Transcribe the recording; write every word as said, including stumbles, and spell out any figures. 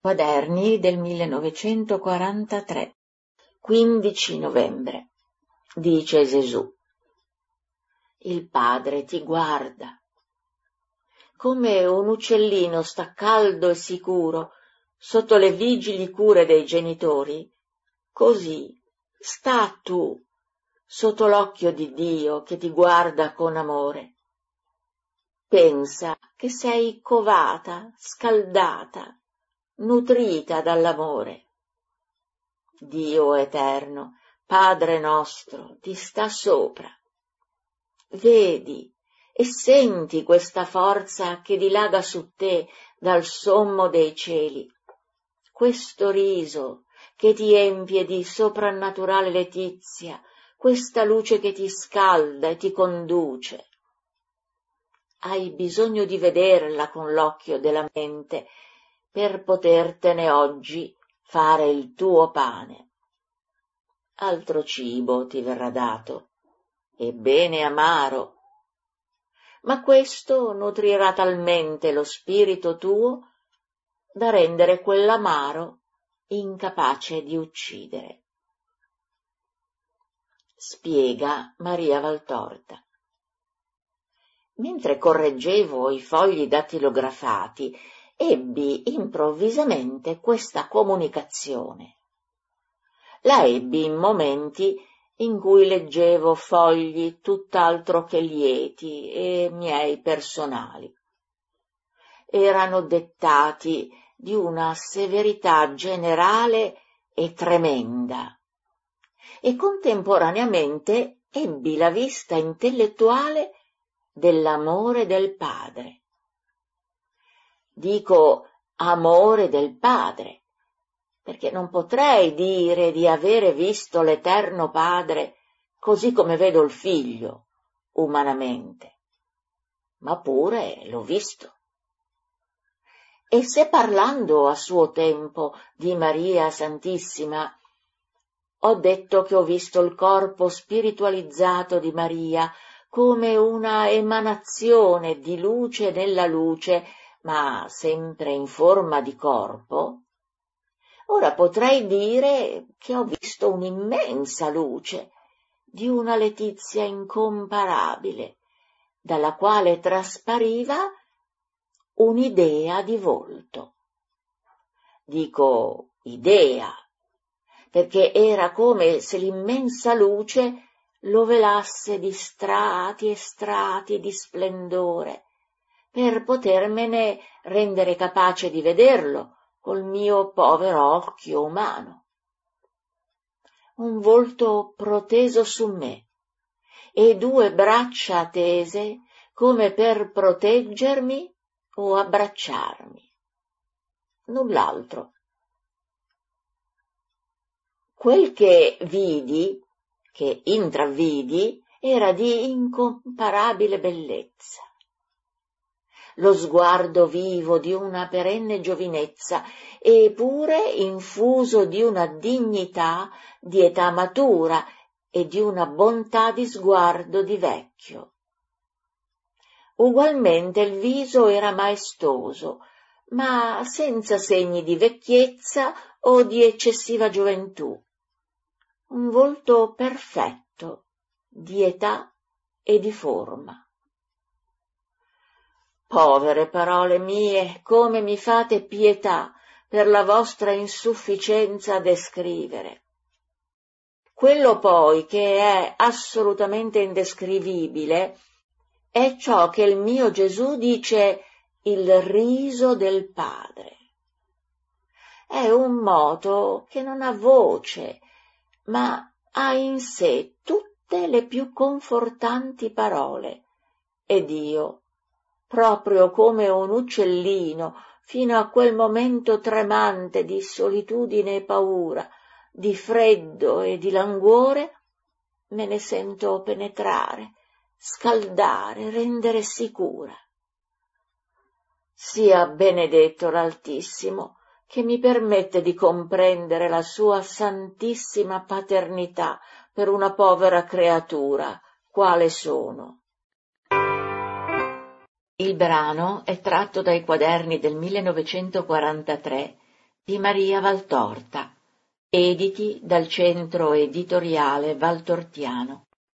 Quaderni del millenovecentoquarantatré, quindici novembre. Dice Gesù: il Padre ti guarda. Come un uccellino sta caldo e sicuro sotto le vigili cure dei genitori, così sta tu sotto l'occhio di Dio che ti guarda con amore. Pensa che sei covata, scaldata, nutrita dall'amore. Dio eterno, Padre nostro, ti sta sopra. Vedi e senti questa forza che dilaga su te dal sommo dei cieli, questo riso che ti empie di soprannaturale letizia, questa luce che ti scalda e ti conduce. Hai bisogno di vederla con l'occhio della mente per potertene oggi fare il tuo pane. Altro cibo ti verrà dato, e bene amaro, ma questo nutrirà talmente lo spirito tuo da rendere quell'amaro incapace di uccidere. Spiega Maria Valtorta. Mentre correggevo i fogli dattilografati, ebbi improvvisamente questa comunicazione. La ebbi in momenti in cui leggevo fogli tutt'altro che lieti e miei personali. Erano dettati di una severità generale e tremenda, e contemporaneamente ebbi la vista intellettuale dell'amore del Padre. Dico amore del Padre, perché non potrei dire di avere visto l'Eterno Padre così come vedo il Figlio, umanamente, ma pure l'ho visto. E se parlando a suo tempo di Maria Santissima, ho detto che ho visto il corpo spiritualizzato di Maria come una emanazione di luce nella luce, ma sempre in forma di corpo, ora potrei dire che ho visto un'immensa luce di una letizia incomparabile, dalla quale traspariva un'idea di volto. Dico idea, perché era come se l'immensa luce lo velasse di strati e strati di splendore, per potermene rendere capace di vederlo col mio povero occhio umano. Un volto proteso su me e due braccia tese come per proteggermi o abbracciarmi. Null'altro. Quel che vidi, che intravvidi, era di incomparabile bellezza. Lo sguardo vivo di una perenne giovinezza, eppure infuso di una dignità di età matura e di una bontà di sguardo di vecchio. Ugualmente il viso era maestoso, ma senza segni di vecchiezza o di eccessiva gioventù. Un volto perfetto, di età e di forma. Povere parole mie, come mi fate pietà per la vostra insufficienza a descrivere. Quello poi che è assolutamente indescrivibile è ciò che il mio Gesù dice il riso del Padre. È un moto che non ha voce, ma ha in sé tutte le più confortanti parole, ed io, proprio come un uccellino, fino a quel momento tremante di solitudine e paura, di freddo e di languore, me ne sento penetrare, scaldare, rendere sicura. Sia benedetto l'Altissimo, che mi permette di comprendere la sua santissima paternità per una povera creatura, quale sono. Il brano è tratto dai quaderni del millenovecentoquarantatré di Maria Valtorta, editi dal Centro Editoriale Valtortiano.